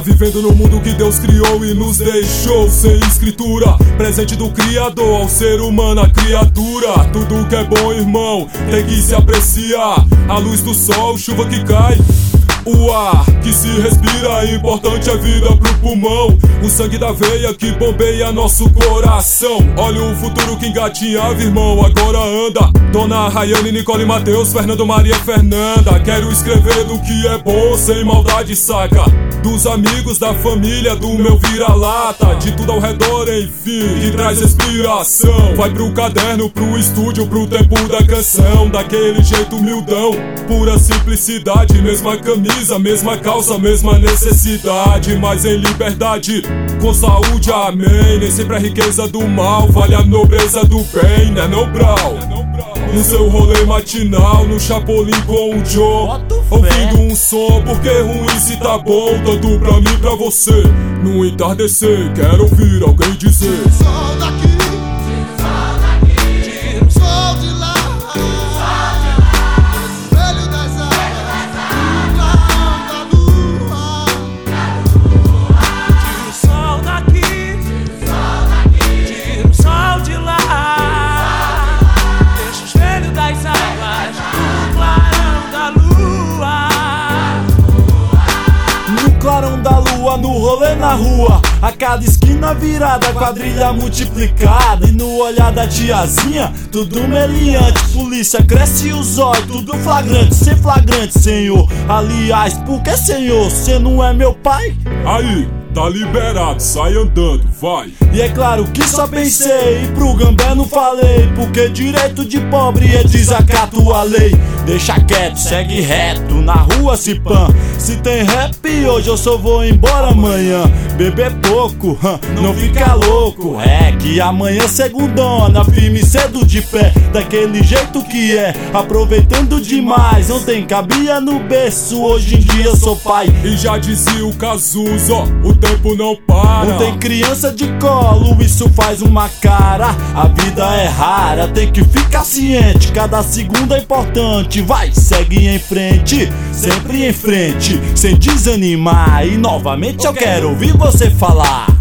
vivendo no mundo que Deus criou e nos deixou sem escritura. Presente do Criador ao ser humano, a criatura. Tudo que é bom, irmão, tem que se apreciar. A luz do sol, chuva que cai, o ar que se respira, importante é vida pro pulmão. O sangue da veia que bombeia nosso coração. Olha o futuro que engatinhava, irmão, agora anda. Dona Rayane, Nicole, Mateus, Fernando, Maria, Fernanda. Quero escrever do que é bom, sem maldade, saca? Dos amigos, da família, do meu vira-lata, de tudo ao redor, enfim, que traz inspiração. Vai pro caderno, pro estúdio, pro tempo da canção. Daquele jeito humildão, pura simplicidade. Mesma camisa, mesma calça, mesma necessidade, mas em liberdade, com saúde, amém. Nem sempre a riqueza do mal vale a nobreza do bem, né não, brau? No seu rolê matinal, no Chapolin com o Joe, ouvindo um som, porque ruim se tá bom. Tanto pra mim, pra você, no entardecer, quero ouvir alguém dizer: sol daqui, tira o sol de lá, espelho das águas, do clarão da lua. Tira o sol daqui, tira o sol de lá, deixa o espelho das águas, do clarão da lua. No clarão da lua, no rolê na rua, a cada esquina virada, quadrilha multiplicada. E no olhar da tiazinha, tudo meliante. Polícia cresce os olhos, tudo flagrante. Sem flagrante, senhor. Aliás, por que, senhor, cê não é meu pai? aí, tá liberado, sai andando, vai. E é claro que só pensei, e pro Gambé não falei, porque direito de pobre é desacato à lei. Deixa quieto, segue reto, na rua se pã. Se tem rap hoje, eu só vou embora amanhã. Beber pouco, não fica louco. É que amanhã segundona, firme cedo de pé, daquele jeito que é, aproveitando demais. Não tem cabia no berço, hoje em dia sou pai. E já dizia o Cazuza, ó, o tempo não para. Não tem criança de colo, isso faz uma cara. A vida é rara, tem que ficar ciente. Cada segundo é importante, vai, segue em frente, sempre em frente, sem desanimar. E novamente eu quero ouvir você falar: